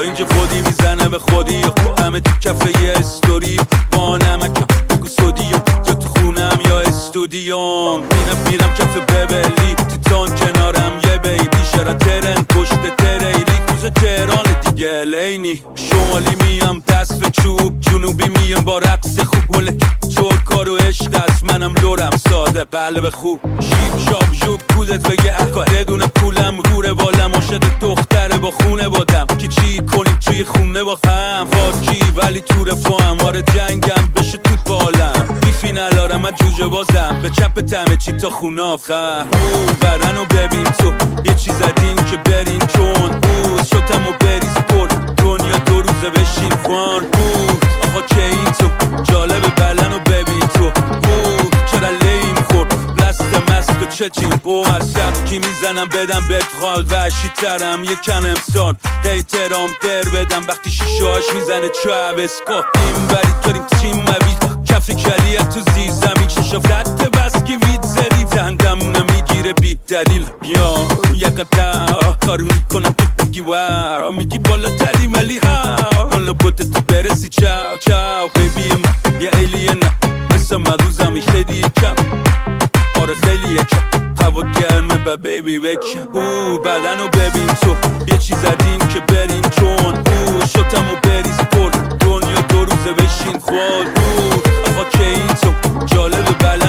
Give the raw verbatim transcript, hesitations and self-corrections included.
اینجا خودی میزنه به خودی همه تو کفه یه استوری با نمکم بگو سودی یا تو خونم یا استودیوم میرم میرم کف ببلی تیتان کنارم یه بیبی شرا ترن پشت تریلی کوز تهران دیگه لینی شمالی میام دست به چوب جنوبی میام با رقص خوب مله چور کارو عشق است منم لورم ساده قلب خوب شیب شاب جوب کودت بگه اکا بدون پولم روره بالم عاشق دختره با خونه بادم که چی کنیم توی خونه با هم فاکی ولی تو رفاهم آره جنگم بشه تو بالم بی فینال آرم من جوجه بازم به چپ تمه چی تا خونه آخر او برنو ببین تو یه چیز دین که برین چون او شدم و بریز پر دنیا دو روزه بشین خوان او آقا که این تو جالب بلنو ببین تو او چرا لیم خورد لست مست و چه چی او هر شب کی میزنم بدم بهت خال وحشی ترم یکن امسان احترام در بدم وقتی شیشاش میزنه چوب اسکا این برید داریم تیم موید کفی کلیه تو زیر زمین چشافت بس که وید زدی تندمونه میگیره بی دلیل یا یکتا کارو میکنم تو بگی واو میگی بالا تری ولی ها حالا بوده تو برسی چاو چاو ببیم یه ایلین مثل مدوزمی خیلی کم آره خیلی یکم هوا گرمه با بیبی بکن او بدنو ببین تو یه چیز دین که برین چون او شدم و بریز پر دنیا دو روزه بشین خواد او آقا که این تو جالب بله